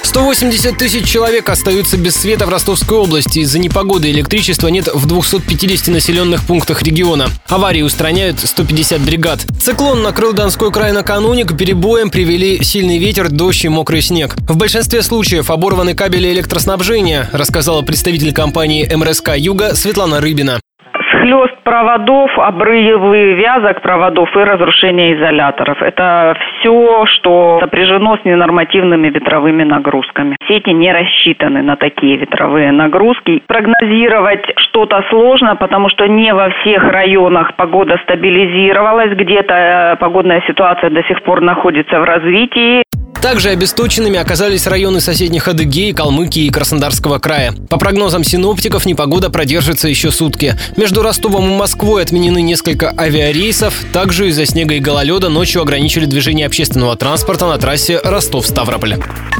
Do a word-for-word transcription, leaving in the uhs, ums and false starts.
сто восемьдесят тысяч человек остаются без света в Ростовской области. Из-за непогоды электричества нет в двухстах пятидесяти населенных пунктах региона. Аварии устраняют сто пятьдесят бригад. Циклон накрыл Донской край накануне. К перебоям привели сильный ветер, дождь и мокрый снег. В большинстве случаев оборваны кабели электроснабжения, рассказала представитель компании эм эр эс ка «Юга» Светлана Рыбина. Схлёст проводов, обрывы вязок проводов и разрушение изоляторов. Это все, что сопряжено с ненормативными ветровыми нагрузками. Сети не рассчитаны на такие ветровые нагрузки. Прогнозировать что-то сложно, потому что не во всех районах погода стабилизировалась. Где-то погодная ситуация до сих пор находится в развитии. Также обесточенными оказались районы соседних Адыгеи, Калмыкии и Краснодарского края. По прогнозам синоптиков, непогода продержится еще сутки. Между Ростовом и Москвой отменены несколько авиарейсов. Также из-за снега и гололеда ночью ограничили движение общественного транспорта на трассе Ростов-Ставрополь.